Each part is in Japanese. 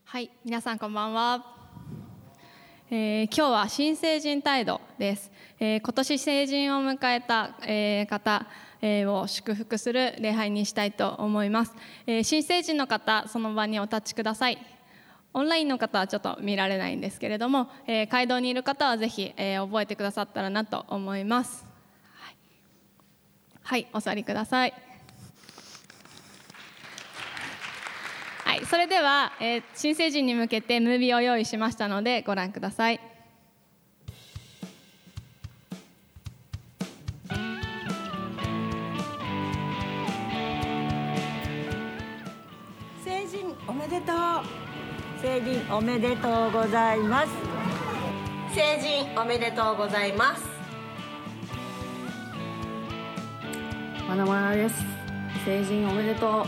はい、皆さんこんばんは。今日は新成人態度です。今年成人を迎えた、方、を祝福する礼拝にしたいと思います。新成人の方、その場にお立ちください。オンラインの方はちょっと見られないんですけれども、会場にいる方はぜひ、覚えてくださったらなと思います。はい、お座りください。はい、それでは、新成人に向けてムービーを用意しましたのでご覧ください。 成人おめでとう。成人おめでとうございます。 成人おめでとうございます。 まだまだです。成人おめでとう。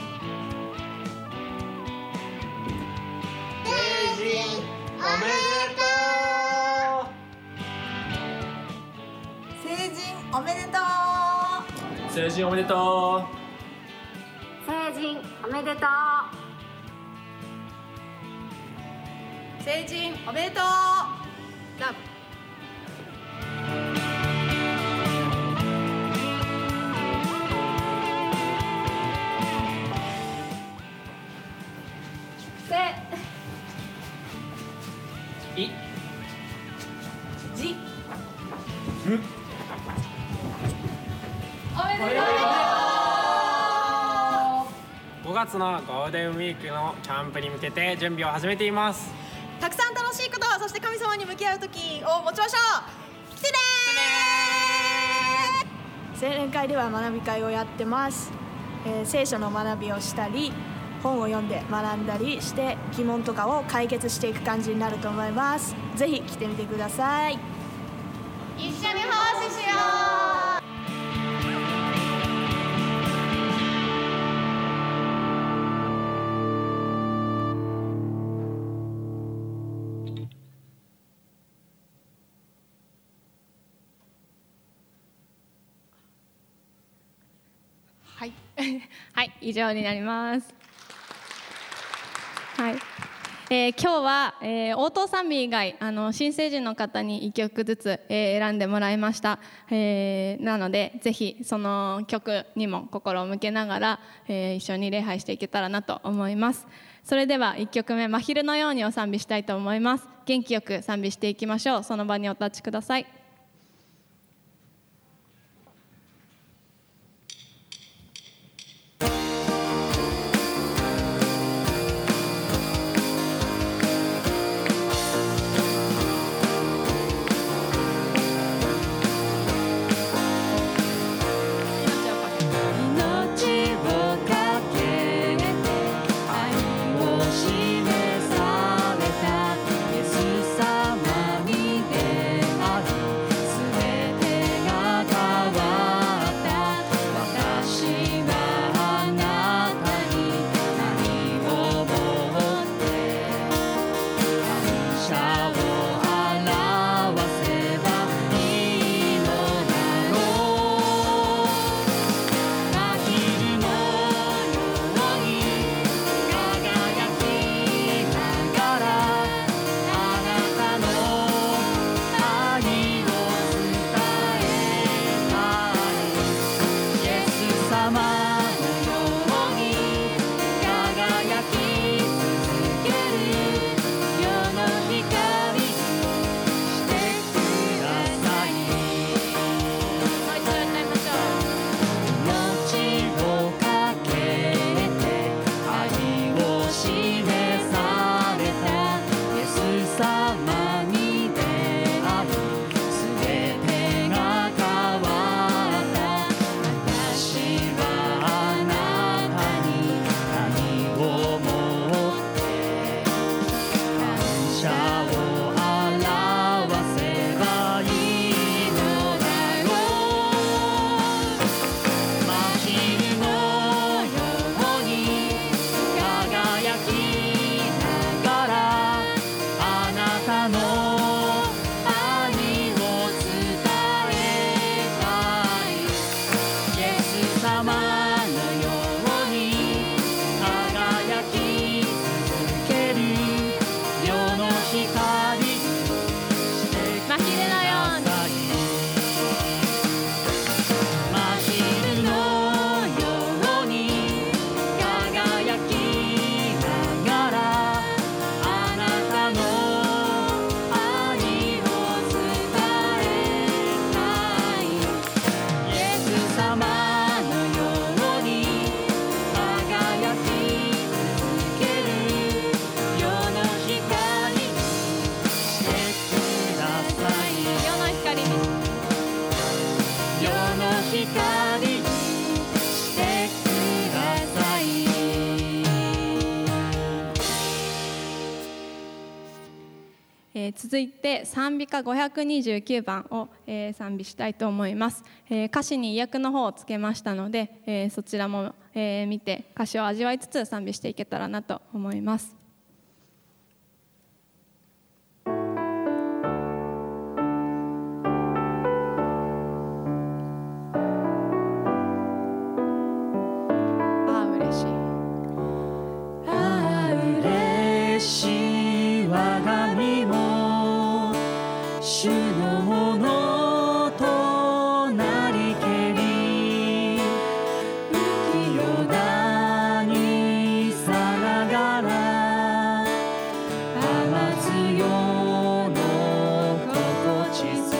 成人おめでとう。 成人おめでとう。 成人おめでとう。 成人おめでとう。 成人おめでとう。ラブ。 いじおめでとう。 5月のゴールデンウィークのキャンプに向けて準備を始めています。 たくさん楽しいこと、そして神様に向き合う時を持ちましょう。来てね青年会では学び会をやってます。聖書の学びをしたり本を読んで学んだりして疑問とかを解決していく感じになると思います。ぜひ来てみてください。 一緒に奉仕しよう。 はい、はい、以上になります。はい、今日は、応答賛美以外新成人の方に1曲ずつ、選んでもらいました。なのでぜひその曲にも心を向けながら、一緒に礼拝していけたらなと思います。それでは1曲目、真昼のようにを賛美したいと思います。元気よく賛美していきましょう。その場にお立ちください。 イエス様に出会う続いて賛美歌529番を、賛美したいと思います。歌詞に意訳の方をつけましたので、そちらも、見て歌詞を味わいつつ賛美していけたらなと思います。 我が身も主のものとなりけり、浮世田にさながら甘強の心地す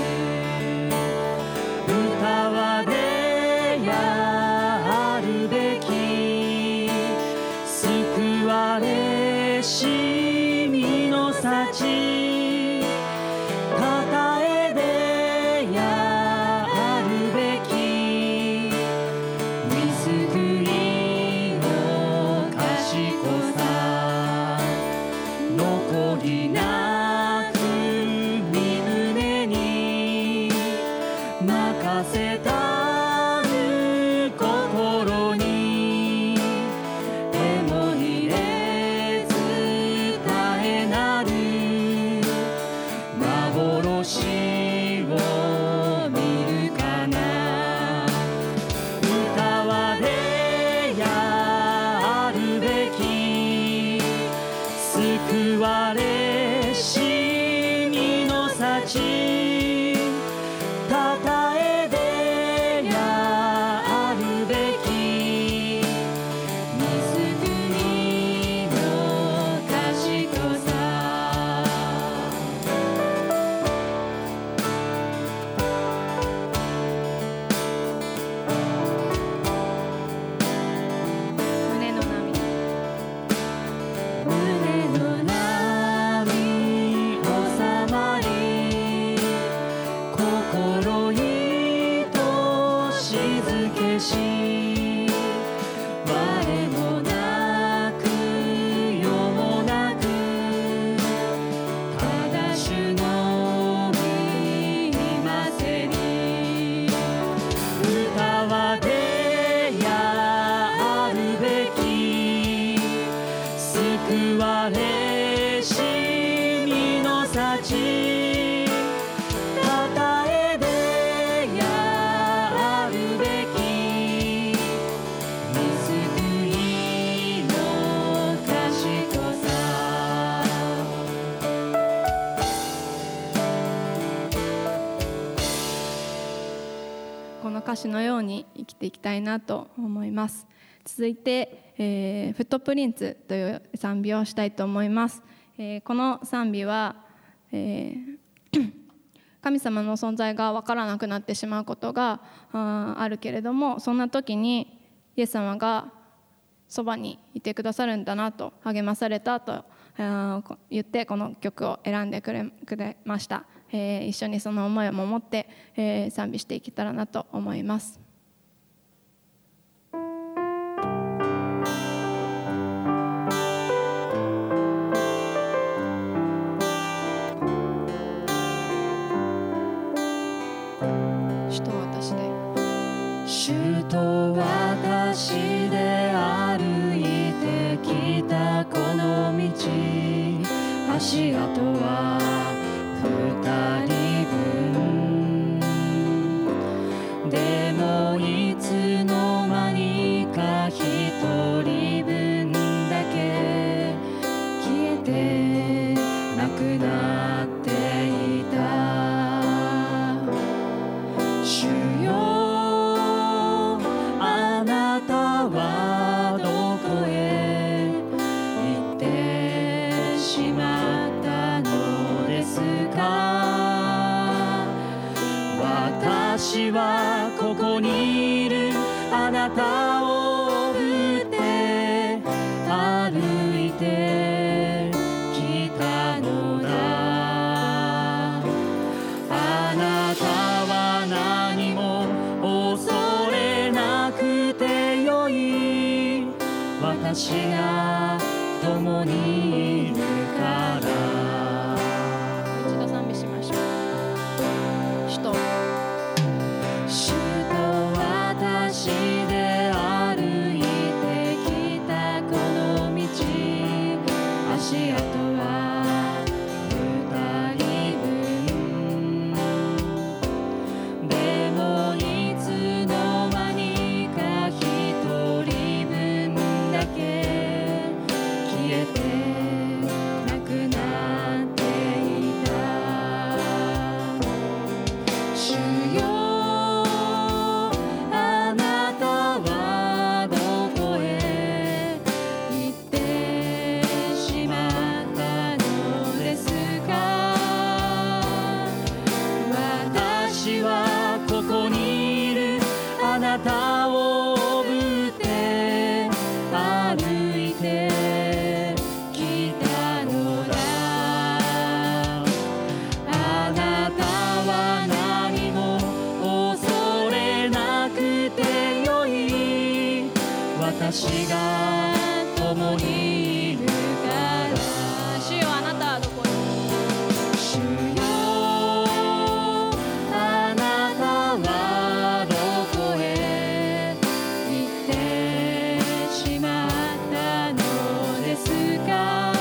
歌わでやるべき救われし身の幸たたえでやるべき見救いの賢さ残りなく身胸に任せたる心にえもにれず絶えなる幻を見るかな。歌わでやるべき救われし身の幸たたえでやるべき見救いの賢さ胸の波胸の波収まり心意と静けし我もなく世もなくただ主のみませに歌わでやるべき救われし身の幸たたえでやるべき見救いの賢さこの歌詞のように生きていきたいなと思います。続いて、フットプリンツという賛美をしたいと思います。この賛美は、神様の存在が分からなくなってしまうことがあるけれども、そんな時にイエス様がそばにいてくださるんだなと励まされたと言ってこの曲を選んでくれました。一緒にその思いを持って、賛美していけたらなと思います。主と私で主と私で歩いてきたこの道足跡は二人分でもいつの間にか一人分だけ消えてなくなっていた。主よあなたはどこへ行ってしまったのですか。私はここにいるあなたを追って歩いてきたのだ。あなたは何も恐れなくてよい。私が共にいるから。 足跡は二人分でもいつの間にか一人分だけ消えてなくなっていた。主よあなたはどこへ行ってしまったのですか。私はここにいるあなたを追って歩いてきたのだ。あなたは何も恐れなくてよい。私が共にいるから。 主よあなたはどこに。 主よあなたはどこへ行ってしまったのですか。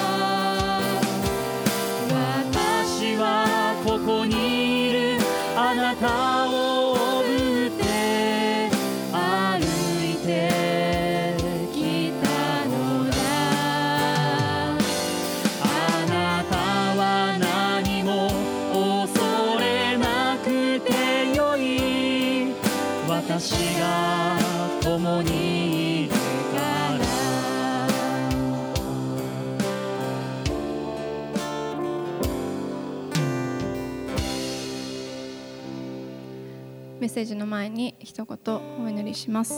私はここにいるあなたを追って歩いてきたのだ。あなたは何も恐れなくてよい。私が共にいるから。 メッセージの前に一言お祈りします。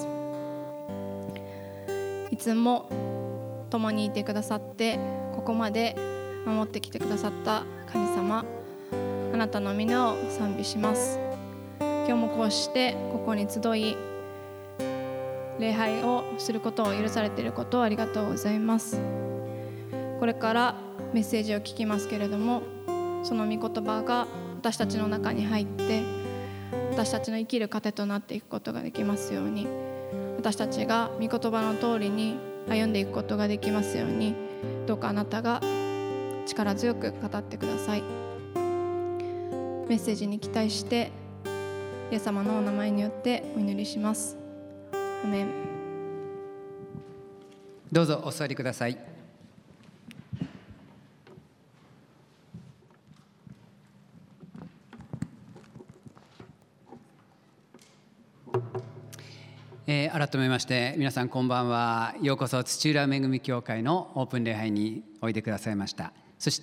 いつも共にいてくださってここまで守ってきてくださった神様、あなたの皆を賛美します。今日もこうしてここに集い礼拝をすることを許されていることをありがとうございます。これからメッセージを聞きますけれども、その御言葉が私たちの中に入って私たちの生きる糧となっていくことができますように、私たちが御言葉の通りに歩んでいくことができますように、どうかあなたが力強く語ってください。メッセージに期待してイエス様のお名前によってお祈りします。アメン。 どうぞお座りください。改めまして皆さんこんばんは。ようこそ土浦恵み教会のオープン礼拝においでくださいました。そして、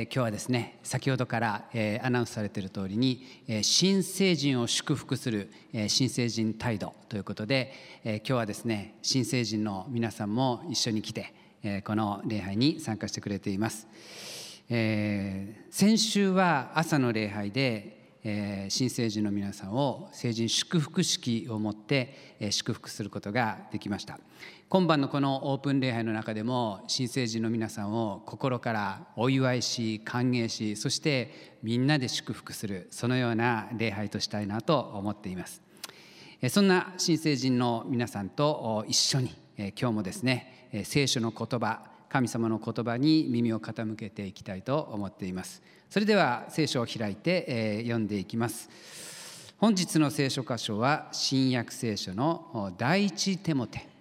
今日はですね、先ほどから、アナウンスされている通りに、新成人を祝福する、新成人態度ということで、今日はですね、新成人の皆さんも一緒に来て、この礼拝に参加してくれています。先週は朝の礼拝で新成人の皆さんを成人祝福式をもって祝福することができました。今晩のこのオープン礼拝の中でも新成人の皆さんを心からお祝いし歓迎し、そしてみんなで祝福する、そのような礼拝としたいなと思っています。そんな新成人の皆さんと一緒に今日もですね、聖書の言葉、神様の言葉に耳を傾けていきたいと思っています。それでは聖書を開いて読んでいきます。本日の聖書箇所は新約聖書の第一テモテ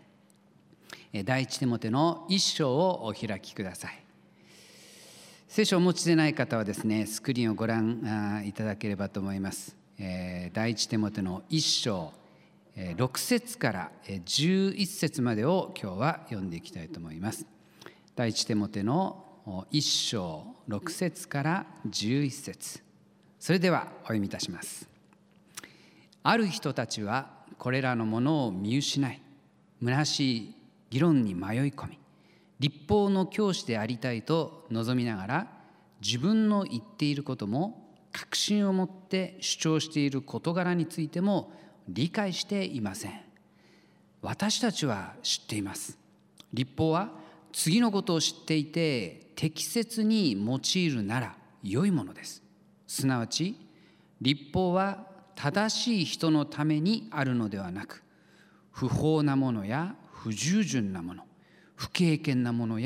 の1章をお開きください。聖書をお持ちでない方はですね、スクリーンをご覧いただければと思います。第一テモテの1章6節から11節までを今日は読んでいきたいと思います。第一テモテの1章6節から11節、それではお読みいたします。ある人たちはこれらのものを見失い、虚しい議論に迷い込み、律法の教師でありたいと望みながら、自分の言っていることも確信を持って主張している事柄についても理解していません。私たちは知っています。律法は次のことを知っていて適切に用いるなら良いものです。すなわち律法は正しい人のためにあるのではなく、不法なものや不従順なもの、不経験なものや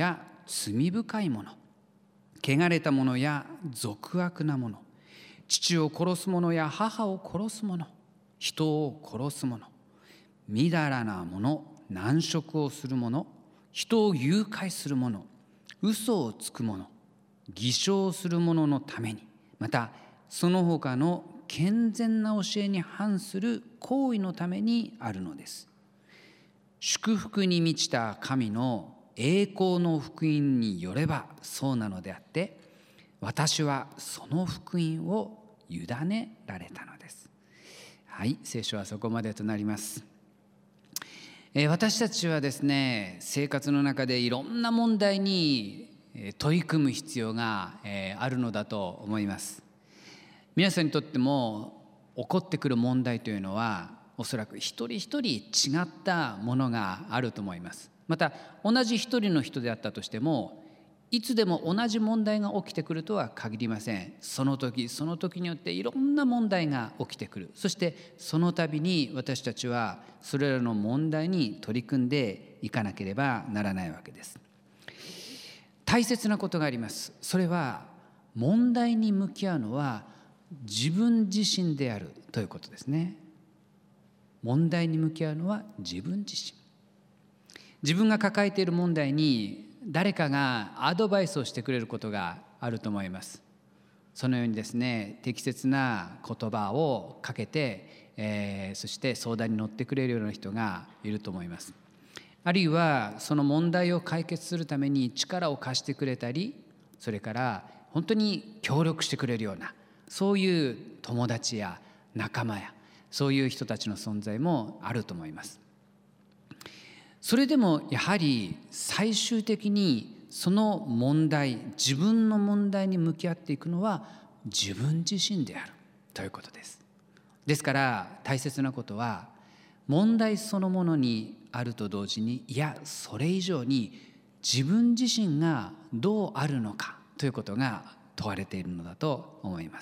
罪深いもの、汚れたものや俗悪なもの、父を殺す者や母を殺す者、人を殺す者、みだらなもの、難食をする者、人を誘拐する者、嘘をつく者、偽証する者のために、またその他の健全な教えに反する行為のためにあるのです。祝福に満ちた神の栄光の福音によればそうなのであって、私はその福音を委ねられたのです。はい、聖書はそこまでとなります。私たちはですね、生活の中でいろんな問題に取り組む必要があるのだと思います。皆さんにとっても起こってくる問題というのはおそらく一人一人違ったものがあると思います。また同じ一人の人であったとしても、いつでも同じ問題が起きてくるとは限りません。その時その時によっていろんな問題が起きてくる。そしてその度に私たちはそれらの問題に取り組んでいかなければならないわけです。大切なことがあります。それは問題に向き合うのは自分自身であるということですね。問題に向き合うのは自分自身。自分が抱えている問題に誰かがアドバイスをしてくれることがあると思います。そのようにですね、適切な言葉をかけて、そして相談に乗ってくれるような人がいると思います。あるいはその問題を解決するために力を貸してくれたり、それから本当に協力してくれるような、そういう友達や仲間やそういう人たちの存在もあると思います。それでもやはり最終的にその問題、自分の問題に向き合っていくのは自分自身であるということです。ですから大切なことは、問題そのものにあると同時に、いやそれ以上に自分自身がどうあるのかということが問われているのだと思います。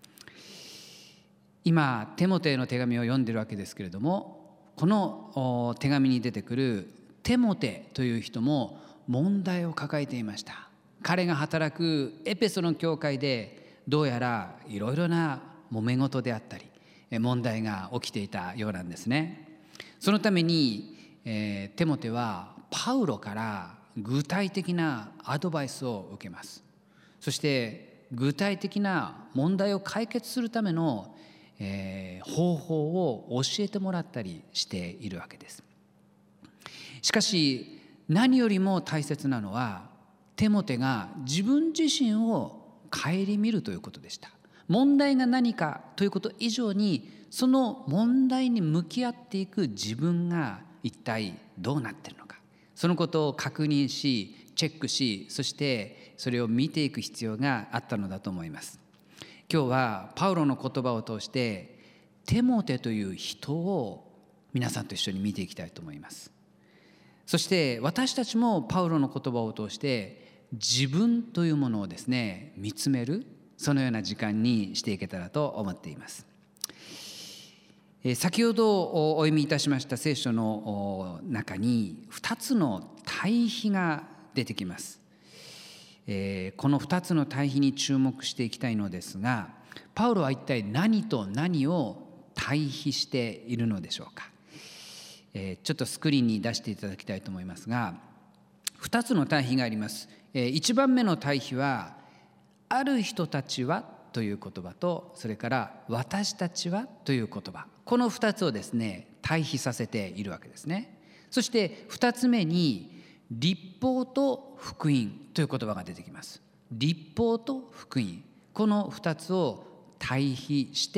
今テモテへの手紙を読んでいるわけですけれども、この手紙に出てくるテモテという人も問題を抱えていました。彼が働くエペソの教会でどうやらいろいろな揉め事であったり問題が起きていたようなんですね。そのためにテモテはパウロから具体的なアドバイスを受けます。そして具体的な問題を解決するための方法を教えてもらったりしているわけです。しかし何よりも大切なのは、テモテが自分自身を顧みるということでした。問題が何かということ以上に、その問題に向き合っていく自分が一体どうなっているのか、そのことを確認しチェックし、そしてそれを見ていく必要があったのだと思います。今日はパウロの言葉を通してテモテという人を皆さんと一緒に見ていきたいと思います。そして私たちもパウロの言葉を通して自分というものをですね、見つめる、そのような時間にしていけたらと思っています。先ほどお読みいたしました聖書の中に2つの対比が出てきます。この2つの対比に注目していきたいのですが、パウロは一体何と何を対比しているのでしょうか。ちょっとスクリーンに出していただきたいと思いますが、2つの対比があります。1番目の対比は、ある人たちはという言葉と、それから私たちはという言葉、この2つをですね対比させているわけですね。そして2つ目に律法と福音という言葉が出てきます。律法と福音、この2つを対比して、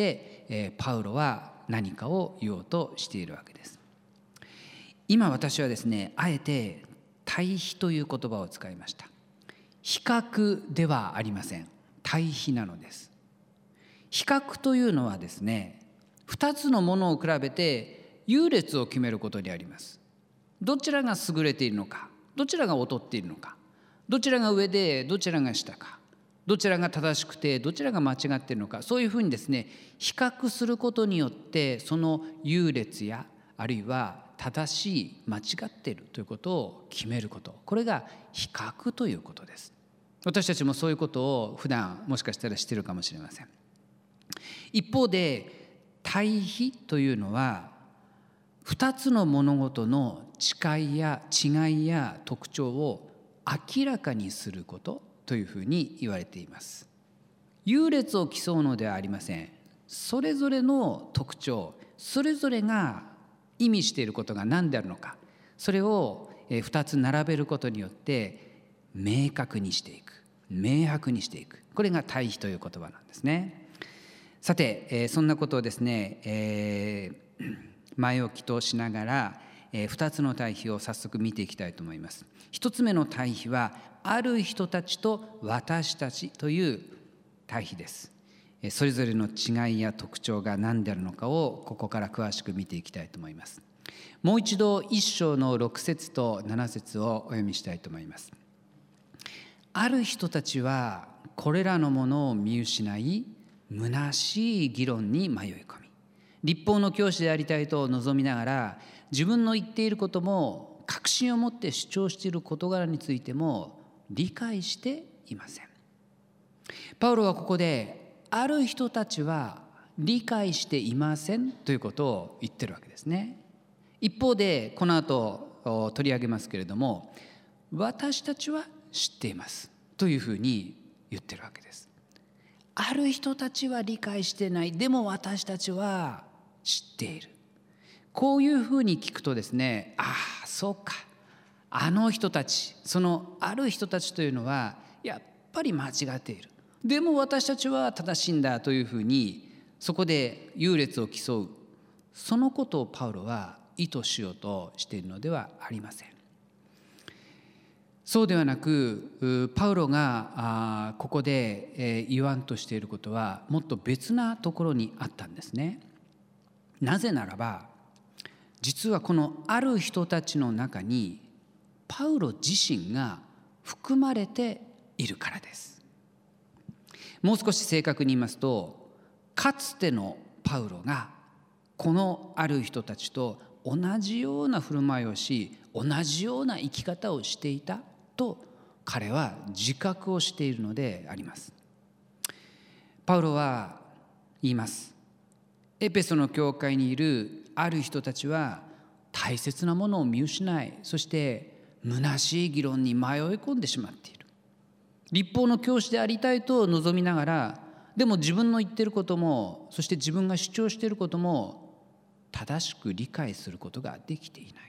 パウロは何かを言おうとしているわけです。今私はですね、あえて対比という言葉を使いました。比較ではありません。対比なのです。比較というのはですね、2つのものを比べて優劣を決めることであります。どちらが優れているのか、どちらが劣っているのか、どちらが上でどちらが下か、どちらが正しくてどちらが間違っているのか、そういうふうにですね比較することによって、その優劣やあるいは正しい間違っているということを決めること、これが比較ということです。私たちもそういうことを普段もしかしたらしているかもしれません。一方で対比というのは2つの物事の違いや特徴を明らかにすることというふうに言われています。優劣を競うのではありません。それぞれの特徴、それぞれが意味していることが何であるのか、それを2つ並べることによって明確にしていく、明白にしていく、これが対比という言葉なんですね。さて、そんなことをですね、前置きとしながら2つの対比を早速見ていきたいと思います。1つ目の対比はある人たちと私たちという対比です。それぞれの違いや特徴が何であるのかをここから詳しく見ていきたいと思います。もう一度1章の6節と7節をお読みしたいと思います。ある人たちはこれらのものを見失い、虚しい議論に迷い込み、律法の教師でありたいと望みながら、自分の言っていることも確信を持って主張している事柄についても理解していません。パウロはここである人たちは理解していませんということを言ってるわけですね。一方でこの後取り上げますけれども、私たちは知っていますというふうに言ってるわけです。ある人たちは理解してない、でも私たちは知っている。こういうふうに聞くとですね、ああそうか、あの人たち、そのある人たちというのはやっぱり間違っている、でも私たちは正しいんだというふうに、そこで優劣を競う、そのことをパウロは意図しようとしているのではありません。そうではなく、パウロがここで言わんとしていることはもっと別なところにあったんですね。なぜならば、実はこのある人たちの中にパウロ自身が含まれているからです。もう少し正確に言いますと、かつてのパウロがこのある人たちと同じような振る舞いをし、同じような生き方をしていたと彼は自覚をしているのであります。パウロは言います。エペソの教会にいるある人たちは大切なものを見失い、そして虚しい議論に迷い込んでしまっている。律法の教師でありたいと望みながら、でも自分の言っていることも、そして自分が主張していることも正しく理解することができていない。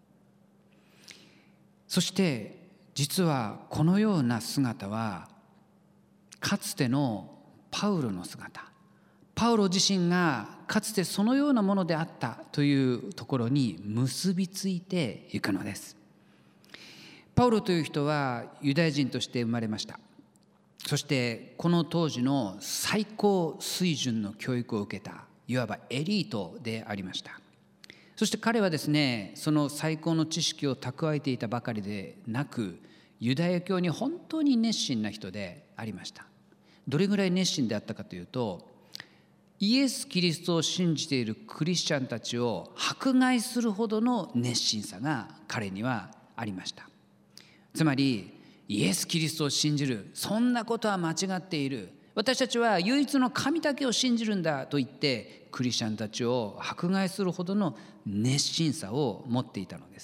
そして実はこのような姿はかつてのパウロの姿、パウロ自身がかつてそのようなものであったというところに結びついていくのです。パウロという人はユダヤ人として生まれました。そしてこの当時の最高水準の教育を受けた、いわばエリートでありました。そして彼はですね、その最高の知識を蓄えていたばかりでなく、ユダヤ教に本当に熱心な人でありました。どれぐらい熱心であったかというと、イエス・キリストを信じているクリスチャンたちを迫害するほどの熱心さが彼にはありました。つまり、イエス・キリストを信じる、そんなことは間違っている、私たちは唯一の神だけを信じるんだと言ってクリスチャンたちを迫害するほどの熱心さを持っていたのです。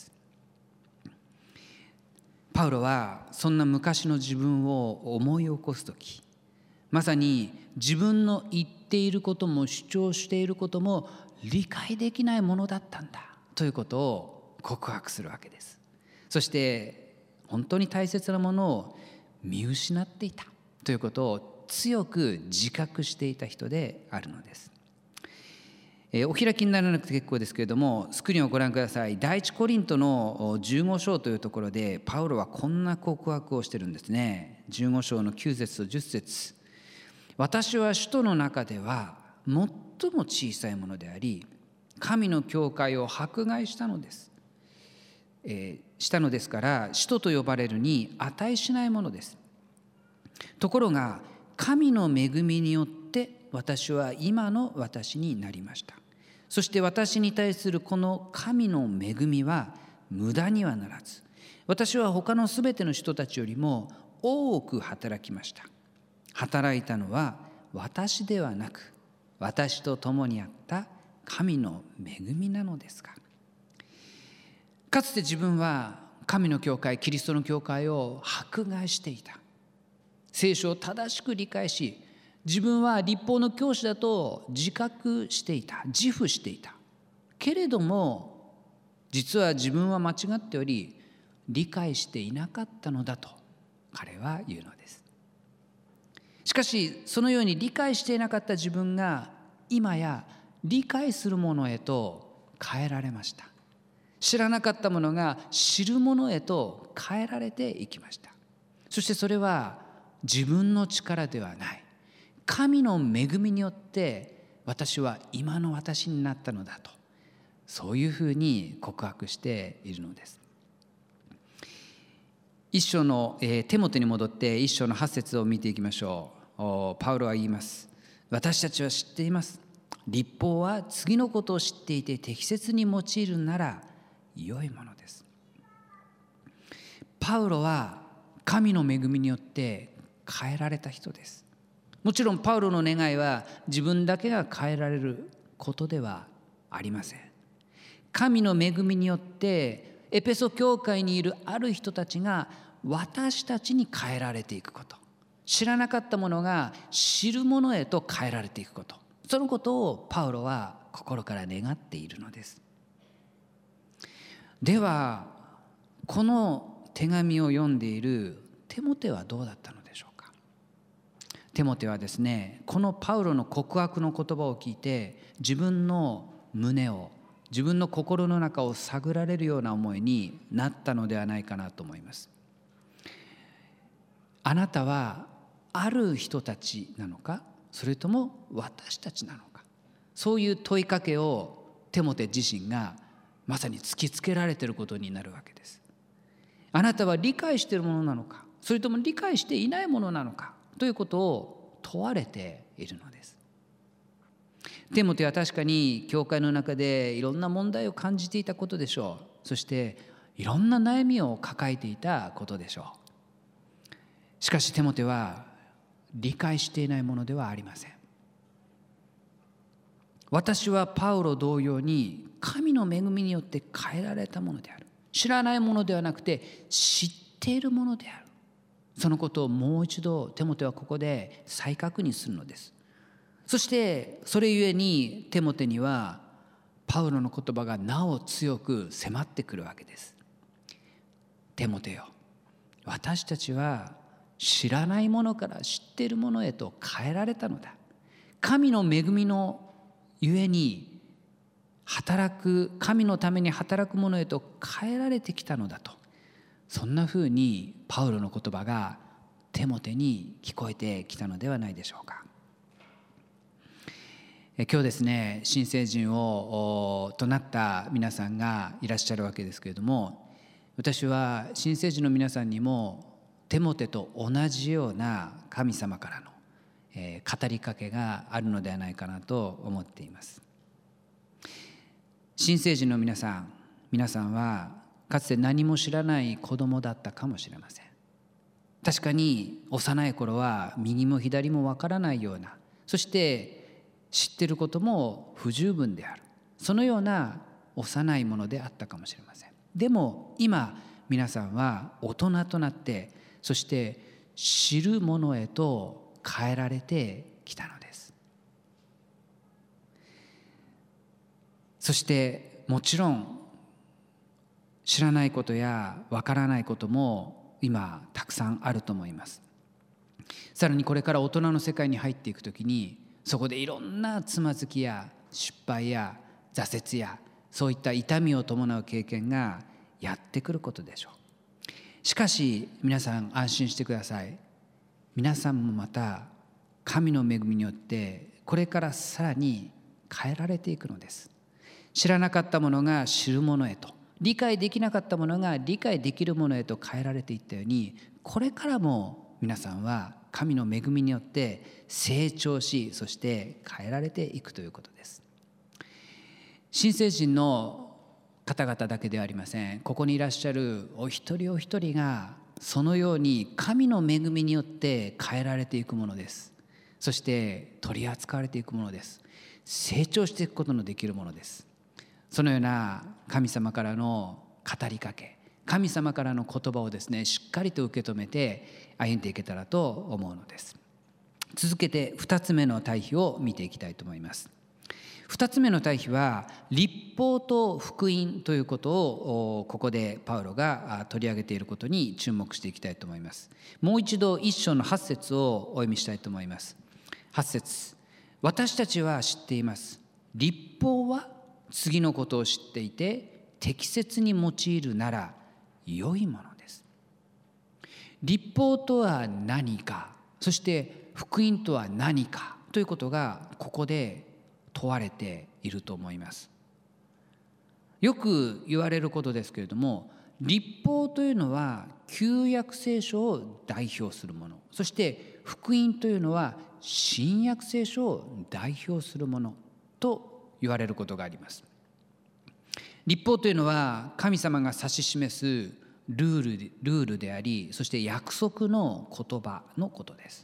パウロはそんな昔の自分を思い起こすとき、まさに自分の言っていることも主張していることも理解できないものだったんだということを告白するわけです。そして本当に大切なものを見失っていたということを強く自覚していた人であるのです。お開きにならなくて結構ですけれども、スクリーンをご覧ください。第一コリントの15章というところでパウロはこんな告白をしてるんですね。15章の9節と10節。私は使徒の中では最も小さいものであり、神の教会を迫害したのです。したのですから使徒と呼ばれるに値しないものです。ところが神の恵みによって私は今の私になりました。 そして私に対するこの神の恵みは無駄にはならず、私は他のすべての人たちよりも多く働きました。働いたのは私ではなく、私と共にあった神の恵みなのですが。かつて自分は神の教会、キリストの教会を迫害していた。聖書を正しく理解し、自分は律法の教師だと自覚していた、自負していた。けれども実は自分は間違っており、理解していなかったのだと彼は言うのです。しかしそのように理解していなかった自分が今や理解するものへと変えられました。知らなかったものが知るものへと変えられていきました。そしてそれは自分の力ではない、神の恵みによって私は今の私になったのだと、そういうふうに告白しているのです。一章のテモテに戻って一章の8節を見ていきましょう。パウロは言います。私たちは知っています。律法は次のことを知っていて適切に用いるなら良いものです。パウロは神の恵みによって変えられた人です。もちろんパウロの願いは自分だけが変えられることではありません。神の恵みによってエペソ教会にいるある人たちが私たちに変えられていくこと、知らなかったものが知るものへと変えられていくこと、そのことをパウロは心から願っているのです。ではこの手紙を読んでいるテモテはどうだったのでしょうか。テモテはですね、このパウロの告白の言葉を聞いて自分の胸を、自分の心の中を探られるような思いになったのではないかなと思います。あなたはある人たちなのか、それとも私たちなのか、そういう問いかけをテモテ自身がまさに突きつけられていることになるわけです。あなたは理解しているものなのか、それとも理解していないものなのかということを問われているのです。テモテは確かに教会の中でいろんな問題を感じていたことでしょう。そしていろんな悩みを抱えていたことでしょう。しかしテモテは理解していないものではありません。私はパウロ同様に神の恵みによって変えられたものである。知らないものではなくて知っているものである。そのことをもう一度テモテはここで再確認するのです。そしてそれゆえにテモテにはパウロの言葉がなお強く迫ってくるわけです。テモテよ、私たちは知らないものから知っているものへと変えられたのだ。神の恵みのゆえに働く、神のために働くものへと変えられてきたのだと、そんなふうにパウロの言葉がテモテに聞こえてきたのではないでしょうか。今日ですね、新成人となった皆さんがいらっしゃるわけですけれども、私は新成人の皆さんにもテモテと同じような神様からの語りかけがあるのではないかなと思っています。新成人の皆さんはかつて何も知らない子供だったかもしれません。確かに幼い頃は右も左もわからないような、そして知っていることも不十分である、そのような幼いものであったかもしれません。でも今皆さんは大人となって、そして知るものへと変えられてきたのです。そしてもちろん知らないことやわからないことも今たくさんあると思います。さらにこれから大人の世界に入っていくときに、そこでいろんなつまずきや失敗や挫折やそういった痛みを伴う経験がやってくることでしょう。しかし皆さん安心してください。皆さんもまた神の恵みによってこれからさらに変えられていくのです。知らなかったものが知るものへと、理解できなかったものが理解できるものへと変えられていったように、これからも皆さんは神の恵みによって成長し、そして変えられていくということです。 新成人の方々だけではありません。ここにいらっしゃるお一人お一人がそのように神の恵みによって変えられていくものです。そして取り扱われていくものです。成長していくことのできるものです。そのような神様からの語りかけ、神様からの言葉をですね、しっかりと受け止めて歩んでいけたらと思うのです。続けて2つ目の対比を見ていきたいと思います。2つ目の対比は律法と福音ということをここでパウロが取り上げていることに注目していきたいと思います。もう一度1章の8節をお読みしたいと思います。8節、私たちは知っています。律法は次のことを知っていて適切に用いるなら良いものです。律法とは何か、そして福音とは何かということがここで問われていると思います。よく言われることですけれども、律法というのは旧約聖書を代表するもの、そして福音というのは新約聖書を代表するものと言われることがあります。律法というのは神様が指し示すルールであり、そして約束の言葉のことです。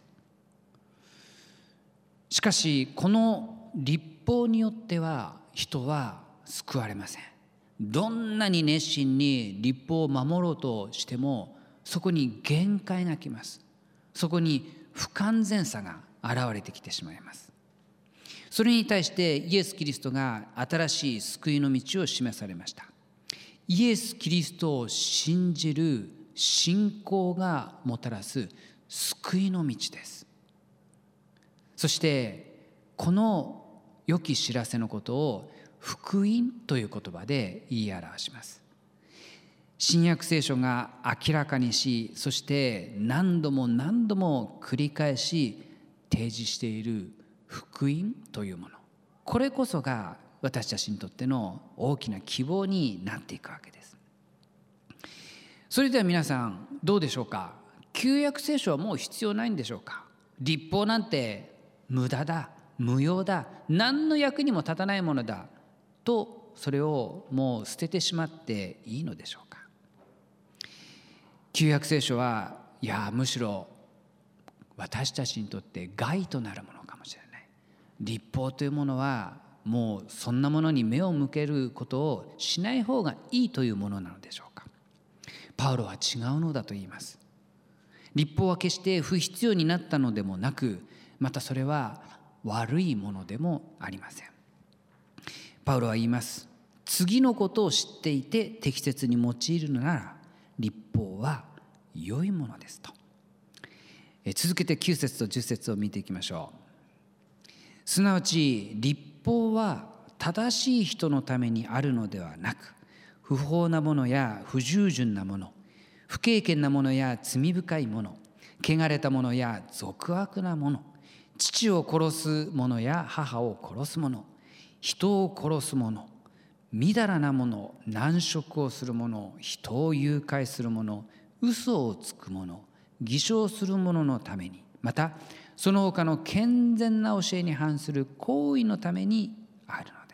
しかしこの律法によっては人は救われません。どんなに熱心に律法を守ろうとしてもそこに限界がきます。そこに不完全さが現れてきてしまいます。それに対してイエス・キリストが新しい救いの道を示されました。イエス・キリストを信じる信仰がもたらす救いの道です。そしてこの良き知らせのことを福音という言葉で言い表します。新約聖書が明らかにし、そして何度も何度も繰り返し提示している福音というもの、これこそが私たちにとっての大きな希望になっていくわけです。それでは皆さんどうでしょうか。旧約聖書はもう必要ないんでしょうか。律法なんて無駄だ、無用だ、何の役にも立たないものだと、それをもう捨ててしまっていいのでしょうか。旧約聖書は、いやむしろ私たちにとって害となるものかもしれない。律法というものはもうそんなものに目を向けることをしない方がいいというものなのでしょうか。パウロは違うのだと言います。律法は決して不必要になったのでもなく、またそれは悪いものでもありません。パウロは言います。次のことを知っていて適切に用いるのなら律法は良いものですと。続けて9節と10節を見ていきましょう。すなわち律法は正しい人のためにあるのではなく、不法なものや不従順なもの、不経験なものや罪深いもの、汚れたものや俗悪なもの、父を殺す者や母を殺す者、人を殺す者、みだらな者、難食をする者、人を誘拐する者、嘘をつく者、偽証する者のために、またその他の健全な教えに反する行為のためにあるのです。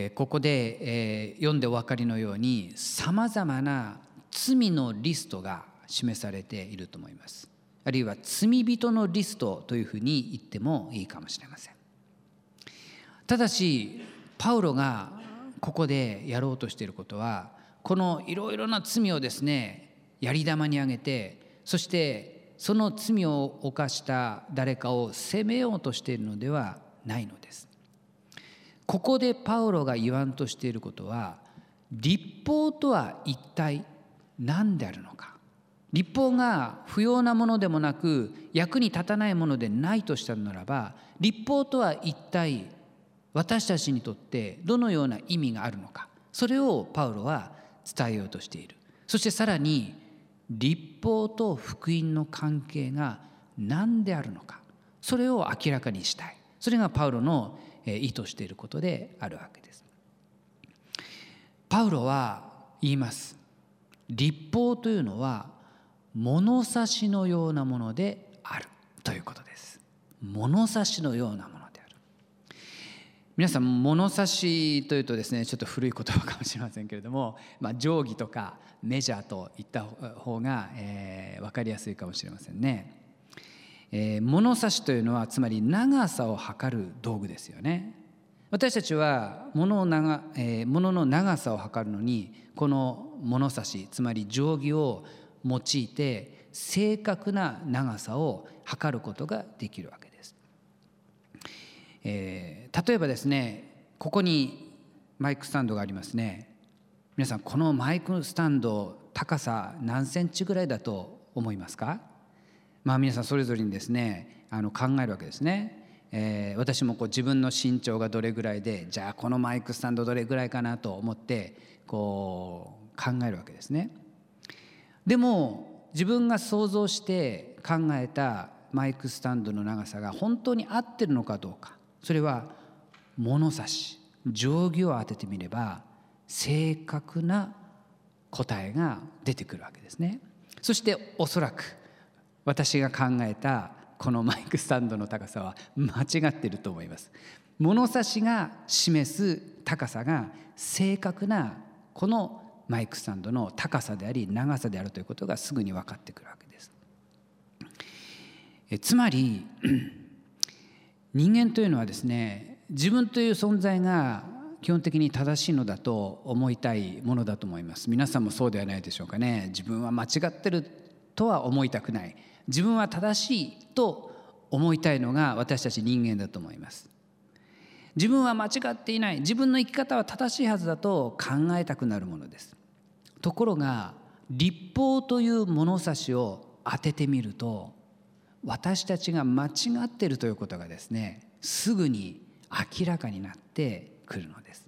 ここで、読んでお分かりのようにさまざまな罪のリストが示されていると思います。あるいは罪人のリストというふうに言ってもいいかもしれません。ただしパウロがここでやろうとしていることは、このいろいろな罪をですねやり玉にあげて、そしてその罪を犯した誰かを責めようとしているのではないのです。ここでパウロが言わんとしていることは、律法とは一体何であるのか。律法が不要なものでもなく役に立たないものでないとしたならば、律法とは一体私たちにとってどのような意味があるのか、それをパウロは伝えようとしている。そしてさらに律法と福音の関係が何であるのか、それを明らかにしたい。それがパウロの意図していることであるわけです。パウロは言います。律法というのは物差しのようなものであるということです。物差しのようなものである。 皆さん物差しというとですね、ちょっと古い言葉かもしれませんけれども、定規とかメジャーといった方が、分かりやすいかもしれませんね。物差しというのはつまり長さを測る道具ですよね。私たちは物の長さを測るのにこの物差し、つまり定規を用いて正確な長さを測ることができるわけです。例えばですね、ここにマイクスタンドがありますね。皆さん、このマイクスタンド高さ何センチぐらいだと思いますか？皆さんそれぞれにですね考えるわけですね。私も自分の身長がどれぐらいで、じゃあこのマイクスタンドどれぐらいかなと思って考えるわけですね。でも自分が想像して考えたマイクスタンドの長さが本当に合ってるのかどうか、それは物差し、定規を当ててみれば正確な答えが出てくるわけですね。そしておそらく私が考えたこのマイクスタンドの高さは間違っていると思います。物差しが示す高さが正確なこのマイクスタンドの高さであり長さであるということがすぐに分かってくるわけです。つまり人間というのはですね、自分という存在が基本的に正しいのだと思いたいものだと思います。皆さんもそうではないでしょうかね。自分は間違ってるとは思いたくない、自分は正しいと思いたいのが私たち人間だと思います。自分は間違っていない、自分の生き方は正しいはずだと考えたくなるものです。ところが律法という物差しを当ててみると、私たちが間違っているということがですね、すぐに明らかになってくるのです。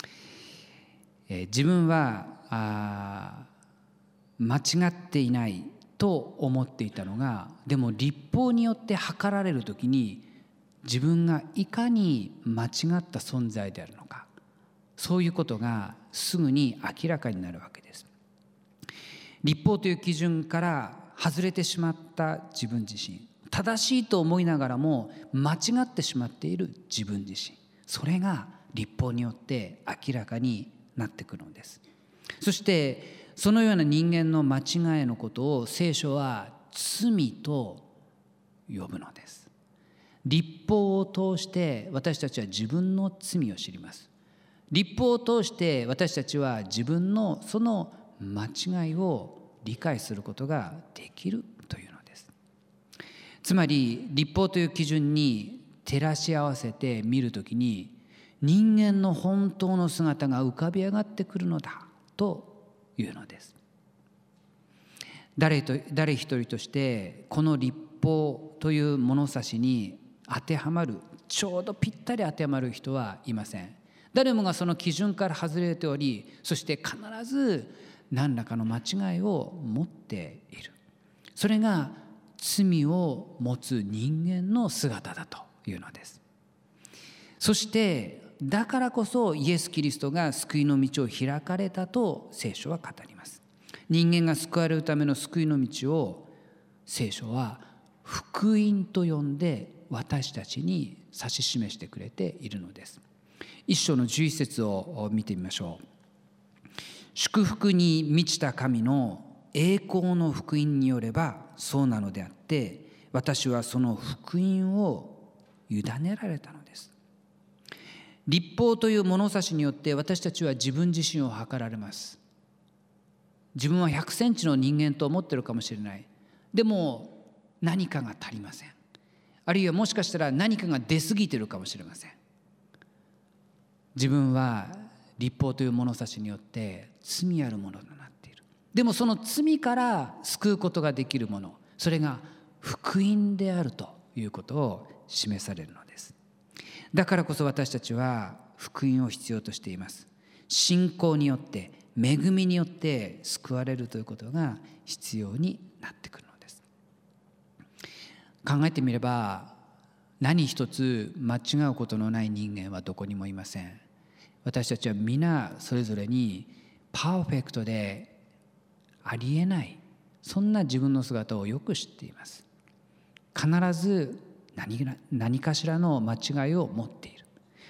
自分は間違っていないと思っていたのが、でも律法によって測られるときに自分がいかに間違った存在であるのか、そういうことがすぐに明らかになるわけです。律法という基準から外れてしまった自分自身、正しいと思いながらも間違ってしまっている自分自身、それが律法によって明らかになってくるのです。そしてそのような人間の間違いのことを聖書は罪と呼ぶのです。律法を通して私たちは自分の罪を知ります。律法を通して私たちは自分のその間違いを理解することができるというのです。つまり律法という基準に照らし合わせて見るときに、人間の本当の姿が浮かび上がってくるのだというのです。誰一人としてこの律法という物差しに当てはまる、ちょうどぴったり当てはまる人はいません。誰もがその基準から外れており、そして必ず何らかの間違いを持っている。それが罪を持つ人間の姿だというのです。そしてだからこそイエス・キリストが救いの道を開かれたと聖書は語ります。人間が救われるための救いの道を聖書は福音と呼んで私たちに指し示してくれているのです。一章の11節を見てみましょう。祝福に満ちた神の栄光の福音によればそうなのであって、私はその福音を委ねられたのです。律法という物差しによって私たちは自分自身を測られます。自分は100センチの人間と思っているかもしれない。でも何かが足りません。あるいはもしかしたら何かが出過ぎているかもしれません。自分は律法という物差しによって罪あるものとなっている。でもその罪から救うことができるもの、それが福音であるということを示されるのです。だからこそ私たちは福音を必要としています。信仰によって恵みによって救われるということが必要になってくるのです。考えてみれば何一つ間違うことのない人間はどこにもいません。私たちは皆それぞれにパーフェクトでありえない、そんな自分の姿をよく知っています。必ず何かしらの間違いを持っている。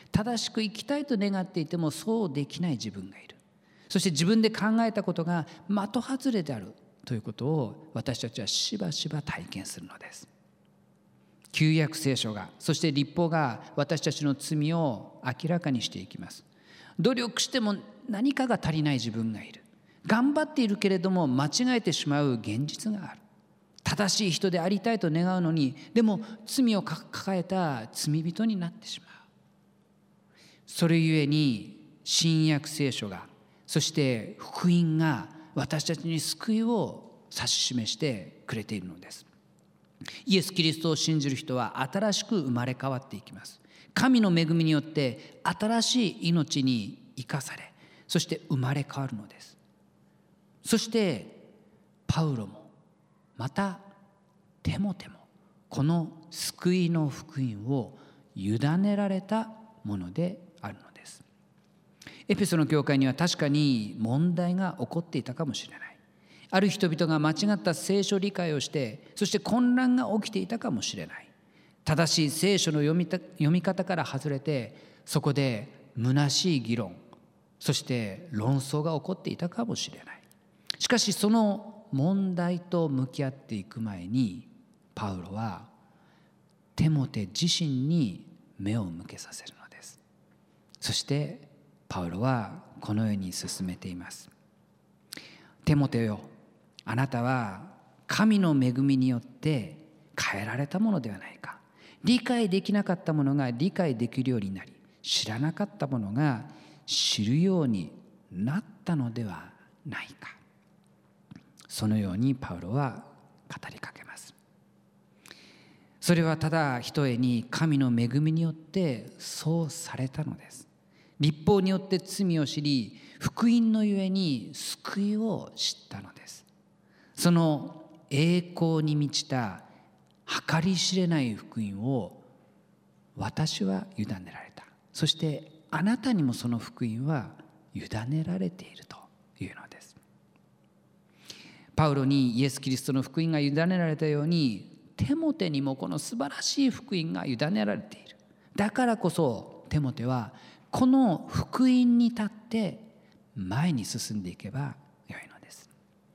正しく生きたいと願っていてもそうできない自分がいる。そして自分で考えたことが的外れであるということを私たちはしばしば体験するのです。旧約聖書が、そして律法が私たちの罪を明らかにしていきます。努力しても何かが足りない自分がいる。頑張っているけれども間違えてしまう現実がある。正しい人でありたいと願うのに、でも罪を抱えた罪人になってしまう。それゆえに新約聖書が、そして福音が私たちに救いを指し示してくれているのです。イエス・キリストを信じる人は新しく生まれ変わっていきます。神の恵みによって新しい命に生かされ、そして生まれ変わるのです。そしてパウロもまたテモテもこの救いの福音を委ねられたものであるのです。エペソの教会には確かに問題が起こっていたかもしれない。ある人々が間違った聖書理解をして、そして混乱が起きていたかもしれない。正しい聖書の読み方から外れて、そこで虚しい議論、そして論争が起こっていたかもしれない。しかしその問題と向き合っていく前に、パウロはテモテ自身に目を向けさせるのです。そしてパウロはこのように進めています。テモテよ、あなたは神の恵みによって変えられたものではないか。理解できなかったものが理解できるようになり、知らなかったものが知るようになったのではないか。そのようにパウロは語りかけます。それはただひとえに神の恵みによってそうされたのです。律法によって罪を知り、福音のゆえに救いを知ったのです。その栄光に満ちた計り知れない福音を私は委ねられた。そしてあなたにもその福音は委ねられているというのです。パウロにイエス・キリストの福音が委ねられたように、テモテにもこの素晴らしい福音が委ねられている。だからこそテモテはこの福音に立って前に進んでいけばよいのです。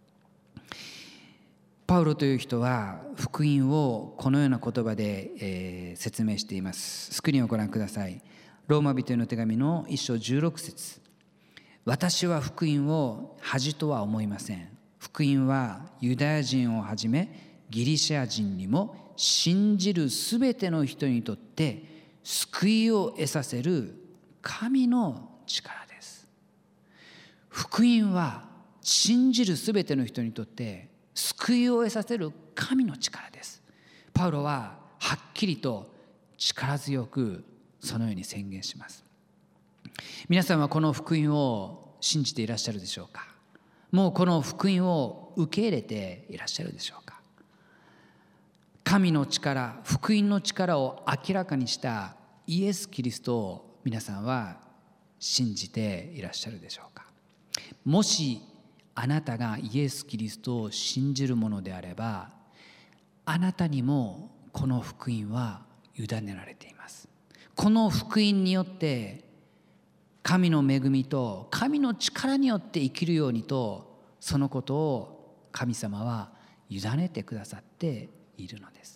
パウロという人は福音をこのような言葉で、説明しています。スクリーンをご覧ください。ローマ人への手紙の1章16節。私は福音を恥とは思いません。福音はユダヤ人をはじめギリシャ人にも信じるすべての人にとって救いを得させる神の力です。福音は信じるすべての人にとって救いを得させる神の力です。パウロははっきりと力強くそのように宣言します。皆さんはこの福音を信じていらっしゃるでしょうか。もうこの福音を受け入れていらっしゃるでしょうか。神の力、福音の力を明らかにしたイエス・キリストを皆さんは信じていらっしゃるでしょうか。もしあなたがイエス・キリストを信じるものであれば、あなたにもこの福音は委ねられています。この福音によって神の恵みと神の力によって生きるようにと、そのことを神様は委ねてくださっているのです。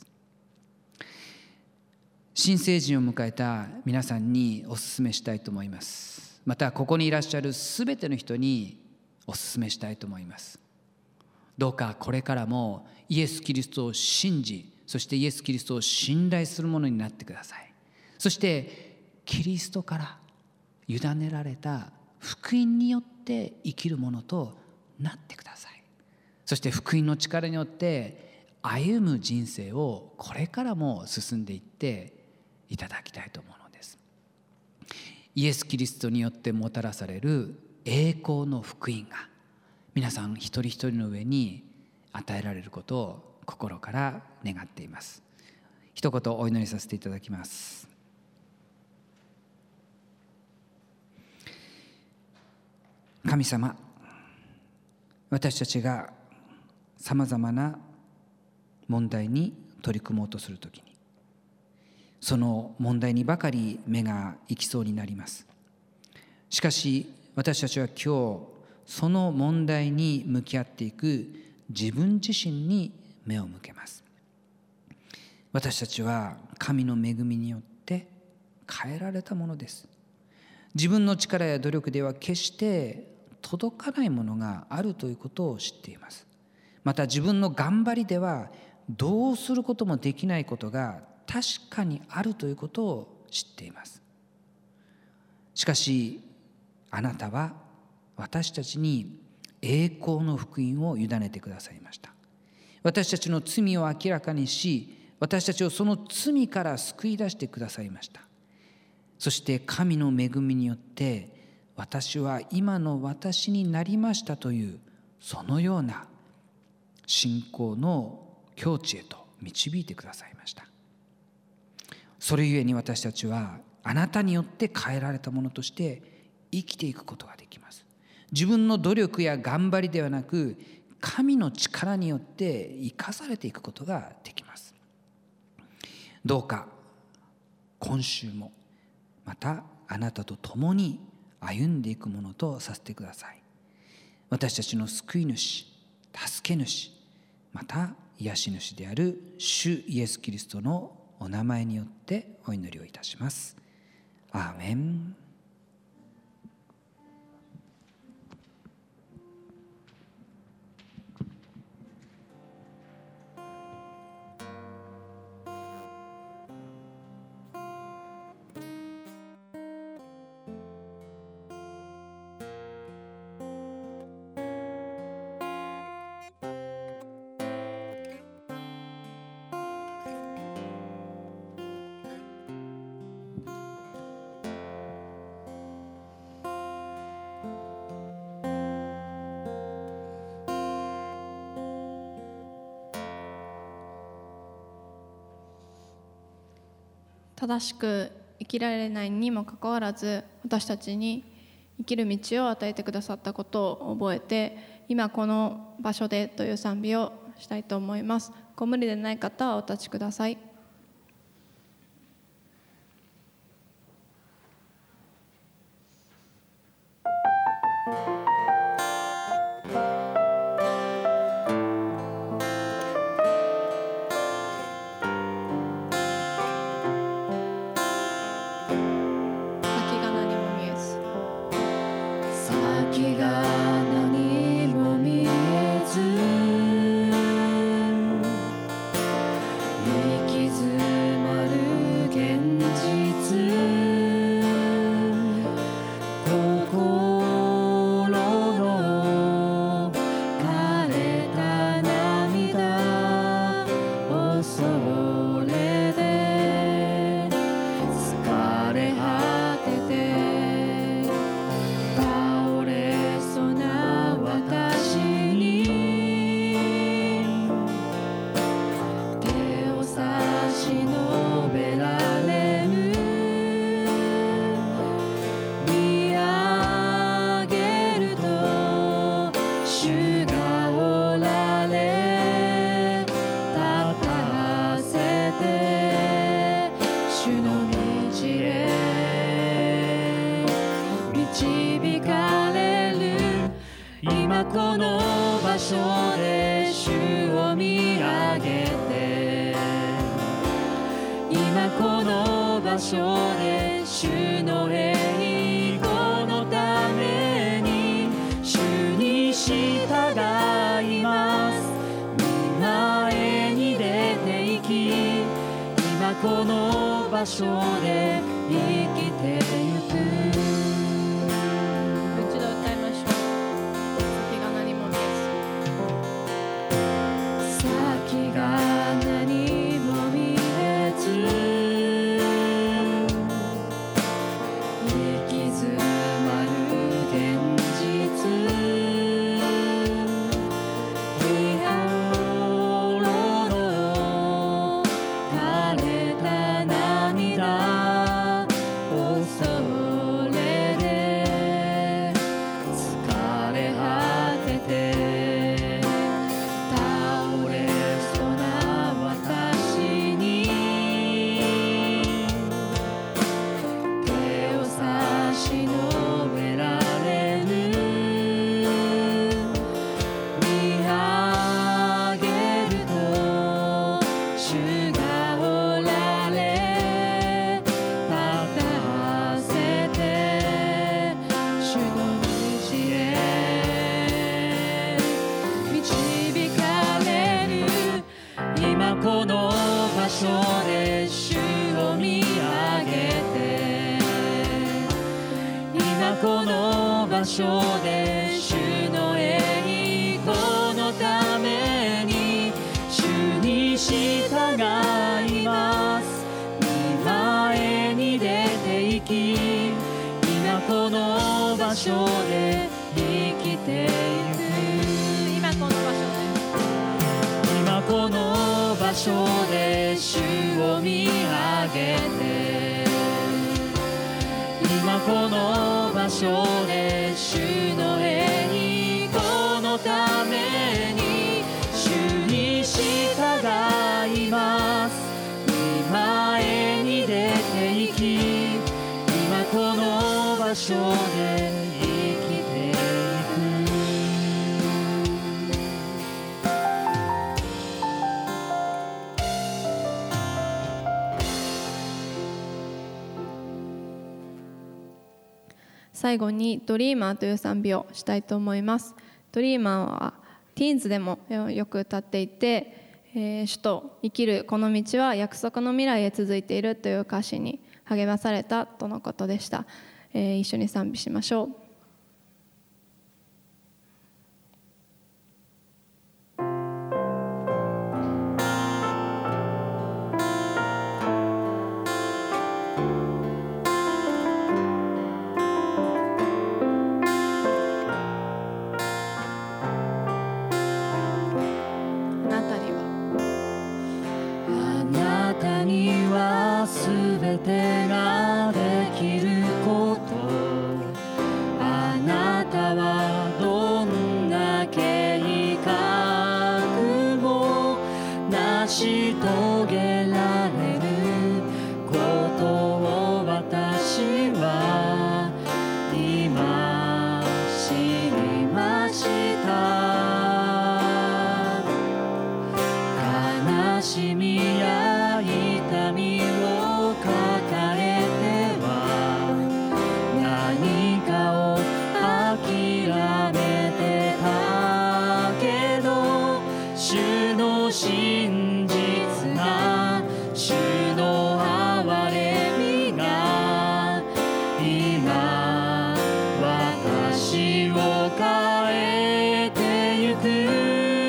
新成人を迎えた皆さんにお勧めしたいと思います。またここにいらっしゃるすべての人にお勧めしたいと思います。どうかこれからもイエス・キリストを信じ、そしてイエス・キリストを信頼するものになってください。そしてキリストから委ねられた福音によって生きるものとなってください。そして福音の力によって歩む人生をこれからも進んでいっていただきたいと思うのです。イエス・キリストによってもたらされる栄光の福音が皆さん一人一人の上に与えられることを心から願っています。一言お祈りさせていただきます。神様、私たちがさまざまな問題に取り組もうとするときに、 その問題にばかり目が行きそうになります。しかし私たちは今日その問題に向き合っていく自分自身に目を向けます。私たちは神の恵みによって変えられたものです。自分の力や努力では決して届かないものがあるということを知っています。また自分の頑張りではどうすることもできないことが確かにあるということを知っています。しかしあなたは私たちに栄光の福音を委ねてくださいました。私たちの罪を明らかにし、私たちをその罪から救い出してくださいました。そして神の恵みによって私は今の私になりましたというそのような信仰の境地へと導いてくださいました。それゆえに私たちはあなたによって変えられたものとして生きていくことができます。自分の努力や頑張りではなく神の力によって生かされていくことができます。どうか今週もまたあなたと共に歩んでいくものとさせてください。私たちの救い主、助け主、また癒し主である主イエス・キリストのお名前によってお祈りをいたします。アーメン。 正しく生きられないにもかかわらず、私たちに生きる道を与えてくださったことを覚えて、今この場所でという賛美をしたいと思います。ご無理でない方はお立ちください。 この場所で生きてゆく。 一度歌いましょう。先が何も見えず。 先が何も見えず、行き詰まる現実。恐れこの場所で主を見上げて、今この場所で主の栄光のために主に従います。御前に出て行き、今この場所で生きていく。 今この場所で、 今この場所で主を見上げて、今この場所で主の栄光のために主に従います。御前に出て行き、今この場所で生きていく。 最後にドリーマーという賛美をしたいと思います。ドリーマーはティーンズでもよく歌っていて、主と生きるこの道は約束の未来へ続いているという歌詞に励まされたとのことでした。一緒に賛美しましょう。 全てができること、あなたはどんな計画も成し遂げられることを私は今知りました。悲しみや痛みを抱えては何かを諦めてたけど、主の真実が、主の憐れみが今私を変えてゆく。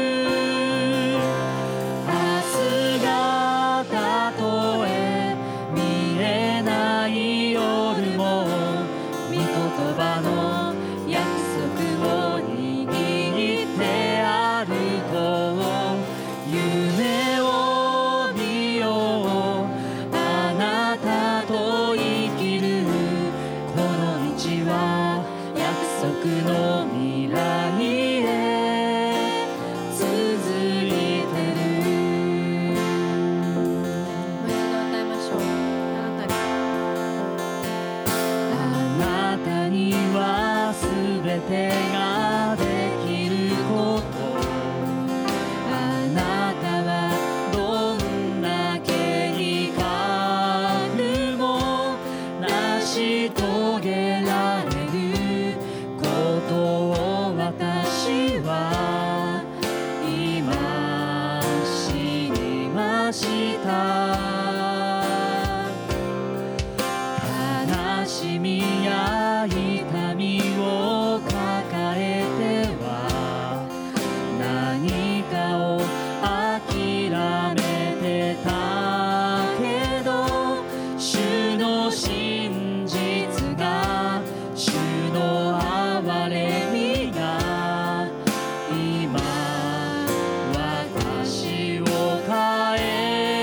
悲しみや痛みを抱えては何かを諦めてたけど、主の真実が、主の憐れみが今私を変え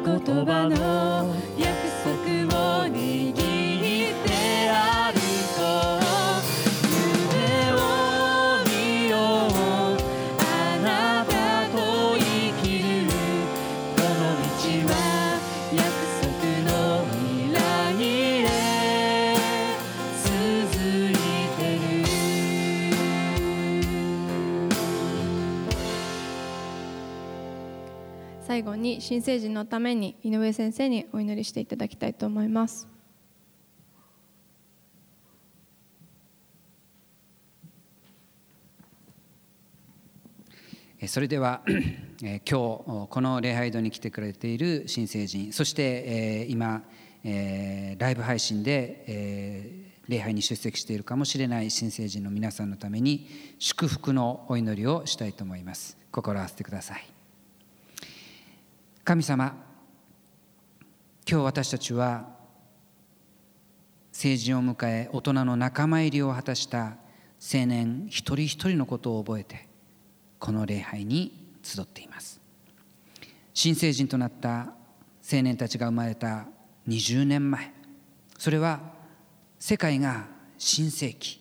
言葉の約束を握って歩こう。夢を見よう、あなたと生きる。この道は約束の未来へ続いてる。 最後に新成人のために井上先生にお祈りしていただきたいと思います。 それでは今日この礼拝堂に来てくれている新成人、そして今ライブ配信で礼拝に出席しているかもしれない新成人の皆さんのために祝福のお祈りをしたいと思います。心を合わせてください。神様、今日私たちは成人を迎え大人の仲間入りを果たした青年一人一人のことを覚えてこの礼拝に集っています。新成人となった青年たちが生まれた20年前、それは世界が新世紀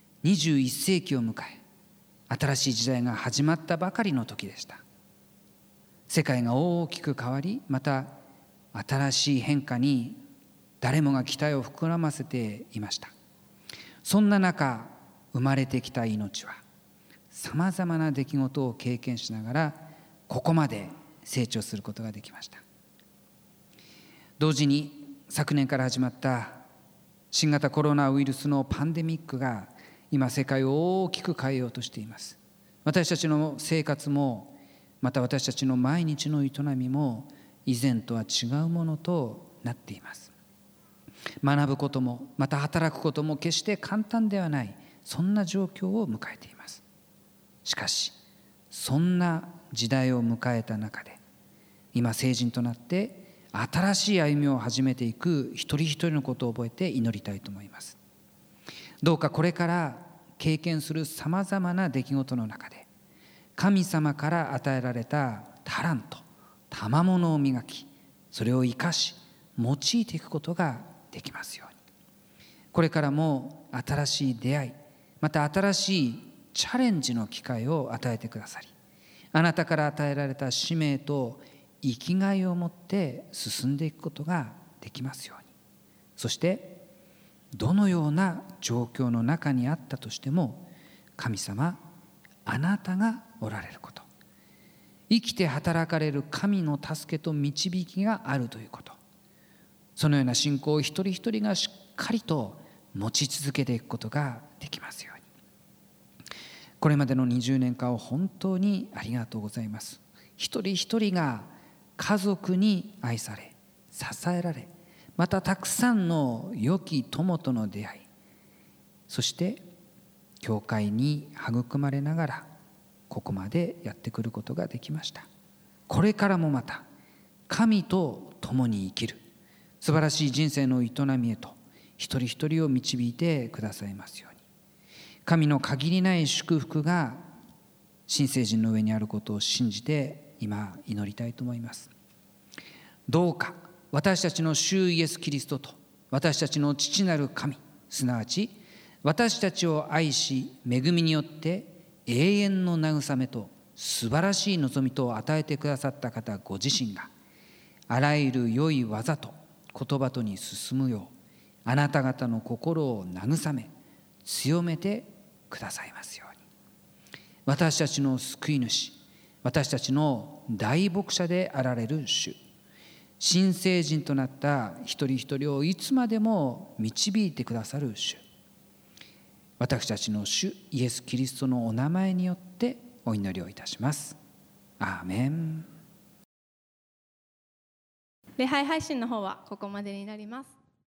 21世紀を迎え新しい時代が始まったばかりの時でした。世界が大きく変わり、また新しい変化に誰もが期待を膨らませていました。そんな中生まれてきた命はさまざまな出来事を経験しながらここまで成長することができました。同時に昨年から始まった新型コロナウイルスのパンデミックが今世界を大きく変えようとしています。私たちの生活もまた私たちの毎日の営みも以前とは違うものとなっています。学ぶこともまた働くことも決して簡単ではない、そんな状況を迎えています。しかしそんな時代を迎えた中で今成人となって新しい歩みを始めていく一人一人のことを覚えて祈りたいと思います。どうかこれから経験するさまざまな出来事の中で神様から与えられたタラント、賜物を磨き、それを生かし用いていくことができますように。これからも新しい出会い、また新しいチャレンジの機会を与えてくださり、あなたから与えられた使命と生きがいを持って進んでいくことができますように。そしてどのような状況の中にあったとしても神様、あなたがおられること、生きて働かれる神の助けと導きがあるということ、そのような信仰を一人一人がしっかりと持ち続けていくことができますように。これまでの20年間を本当にありがとうございます。一人一人が家族に愛され支えられ、またたくさんの良き友との出会い、そして教会に育まれながらここまでやってくることができました。これからもまた神と共に生きる素晴らしい人生の営みへと一人一人を導いてくださいますように。神の限りない祝福が新成人の上にあることを信じて今祈りたいと思います。どうか私たちの主イエスキリストと私たちの父なる神、すなわち私たちを愛し恵みによって永遠の慰めと素晴らしい望みと与えてくださった方ご自身があらゆる良い技と言葉とに進むようあなた方の心を慰め強めてくださいますように。私たちの救い主、私たちの大牧者であられる主、新成人となった一人一人をいつまでも導いてくださる主、私たちの主イエス・キリストのお名前によってお祈りをいたします。アーメン。 礼拝配信の方はここまでになります。